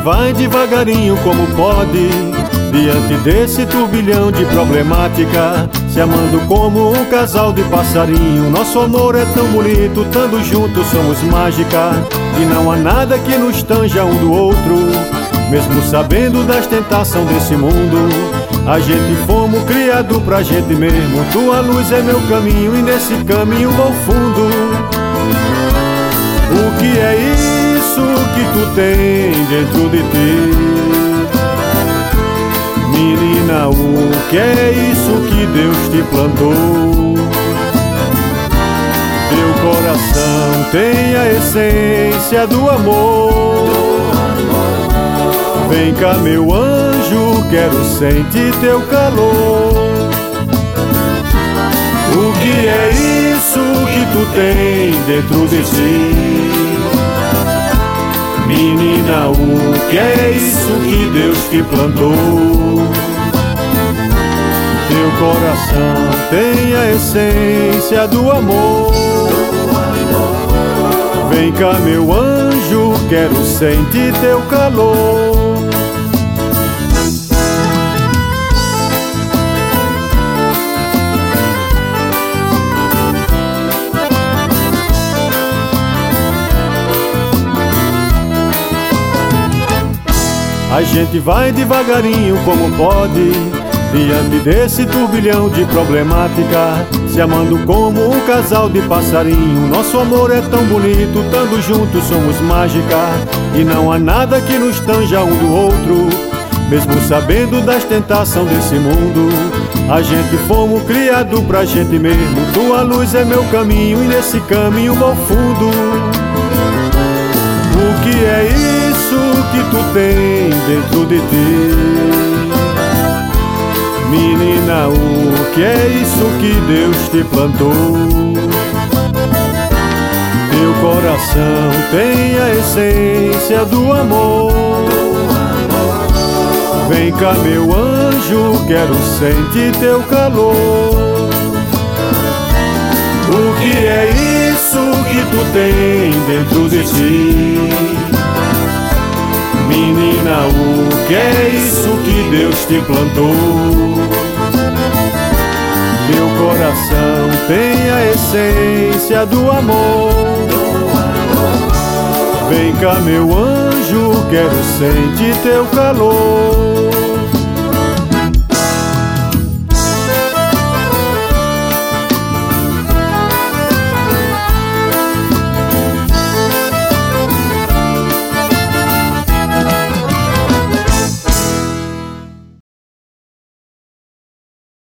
vai devagarinho como pode, diante desse turbilhão de problemática, se amando como um casal de passarinho. Nosso amor é tão bonito, estando juntos somos mágica, e não há nada que nos tanja um do outro. Mesmo sabendo das tentações desse mundo, a gente fomos criado pra gente mesmo. Tua luz é meu caminho e nesse caminho vou fundo. O que é isso que tu tem dentro de ti? Menina, o que é isso que Deus te plantou? Teu coração tem a essência do amor. Vem cá, meu anjo, quero sentir teu calor. O que é isso que tu tem dentro de si? Menina, o que é isso que Deus te plantou? Teu coração tem a essência do amor. Vem cá, meu anjo, quero sentir teu calor. A gente vai devagarinho como pode, diante desse turbilhão de problemática, se amando como um casal de passarinho. Nosso amor é tão bonito, estando juntos somos mágica, e não há nada que nos tanja um do outro. Mesmo sabendo das tentações desse mundo, a gente fomos criado pra gente mesmo. Tua luz é meu caminho e nesse caminho vou fundo. O que é isso que tu tem dentro de ti? Menina, o que é isso que Deus te plantou? Teu coração tem a essência do amor. Vem cá, meu anjo, quero sentir teu calor. O que é isso que tu tem dentro de ti? Menina, o que é isso que Deus te plantou? Teu coração tem a essência do amor. Vem cá, meu anjo, quero sentir teu calor.